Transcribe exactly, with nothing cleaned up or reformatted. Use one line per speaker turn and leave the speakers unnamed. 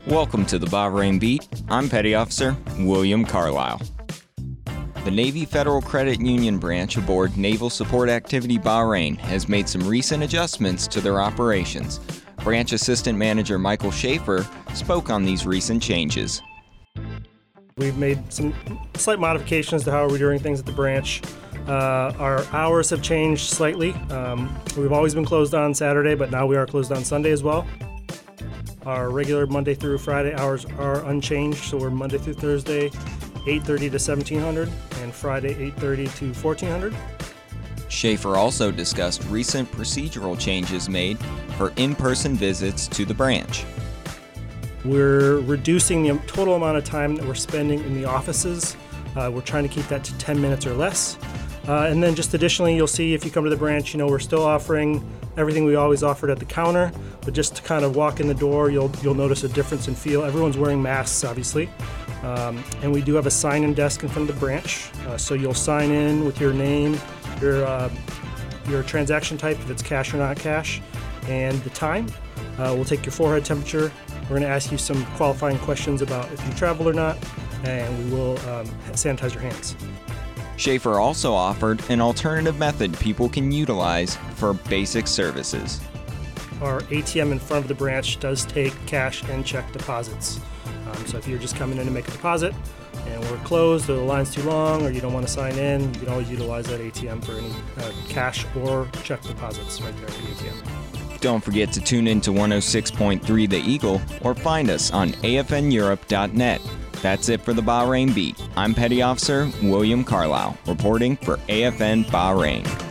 Welcome to the Bahrain Beat. I'm Petty Officer William Carlisle. The Navy Federal Credit Union branch aboard Naval Support Activity Bahrain has made some recent adjustments to their operations. Branch Assistant Manager Michael Schaefer spoke on these recent changes.
We've made some slight modifications to how we're doing things at the branch. Uh, our hours have changed slightly. Um, we've always been closed on Saturday, but now we are closed on Sunday as well. Our regular Monday through Friday hours are unchanged, so we're Monday through Thursday, eight thirty to seventeen hundred, and Friday, eight thirty to fourteen hundred.
Schaefer also discussed recent procedural changes made for in-person visits to the branch.
We're reducing the total amount of time that we're spending in the offices. Uh, we're trying to keep that to ten minutes or less. Uh, and then just additionally, you'll see if you come to the branch, you know, we're still offering everything we always offered at the counter, but just to kind of walk in the door, you'll you'll notice a difference in feel. Everyone's wearing masks, obviously. Um, and we do have a sign-in desk in front of the branch. Uh, so you'll sign in with your name, your, uh, your transaction type, if it's cash or not cash, and the time. Uh, we'll take your forehead temperature. We're going to ask you some qualifying questions about if you travel or not, and we will um, sanitize your hands.
Schaefer also offered an alternative method people can utilize for basic services.
Our A T M in front of the branch does take cash and check deposits. Um, so if you're just coming in to make a deposit and we're closed or the line's too long or you don't want to sign in, you can always utilize that A T M for any uh, cash or check deposits right there at the A T M.
Don't forget to tune in to one oh six point three The Eagle or find us on A F N Europe dot net. That's it for the Bahrain Beat. I'm Petty Officer William Carlisle, reporting for A F N Bahrain.